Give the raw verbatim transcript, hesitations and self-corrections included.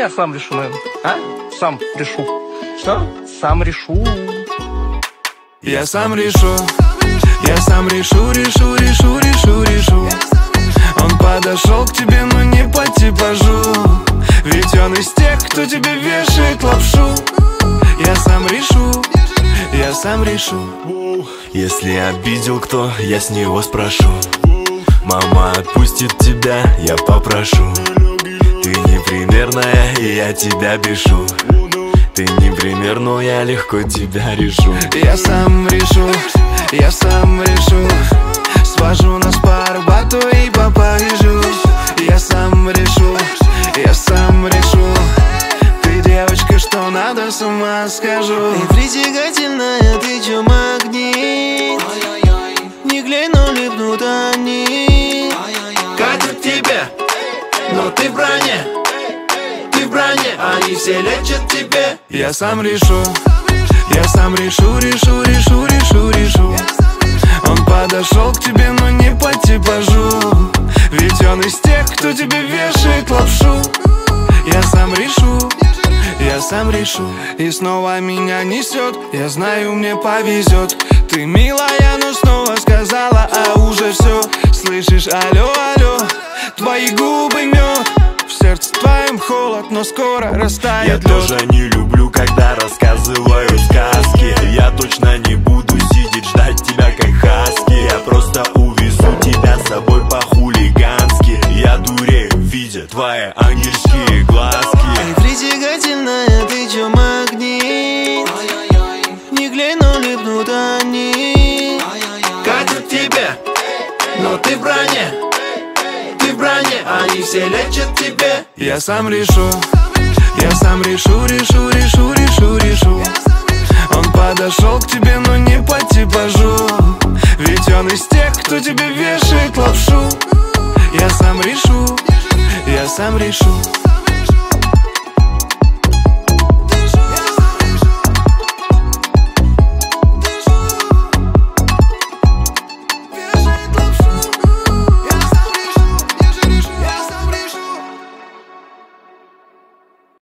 я сам решу, наверное. А? Сам решу. Что? Сам решу. Я сам решу. Я сам решу, решу, решу, решу, решу. Он подошел к тебе, но не по типажу. Ведь он из тех, кто тебе вешает лапшу. Я сам решу. Я сам решу. Если обидел кто, я с него спрошу. Мама отпустит тебя, я попрошу. Ты непримерная, и я тебя бешу. Ты непример, но я легко тебя решу. Я сам решу, я сам решу. Свожу нас по Арбату и по Парижу. Я сам решу, я сам решу. Ты девочка, что надо, с ума скажу. Ты притягательная, ты чё магнит. Не глянь, но липнут они. Катят тебе, но ты в броне. Ты в броне, они все лечат тебе. Я сам решу, я сам решу, решу, решу, решу, решу. Он подошел к тебе, но не по типажу. Ведь он из тех, кто тебе вешает лапшу. Я сам решу, я сам решу. И снова меня несет, я знаю, мне повезет. Ты милая, но снова сказала, а уже все. Слышишь, алло, алло, твои губы мед. В сердце твоем холод, но скоро растает Я лед. тоже не люблю, когда рассказывают сказки. Я точно не буду сидеть, ждать тебя как хаски. Я просто увезу тебя с собой по-хулигански. Я дурею, видя твои ангельские глазки. Ты притягательная, ты чё магнит. Не глянь, но липнут они. Катят тебе, но ты в броне. Ты в броне, они все лечат тебе. Я сам решу, я сам решу, решу, решу, решу, решу. Он подошел к тебе, но не по типажу. Ведь он из тех, кто тебе вешает лапшу. Я сам решу, я сам решу.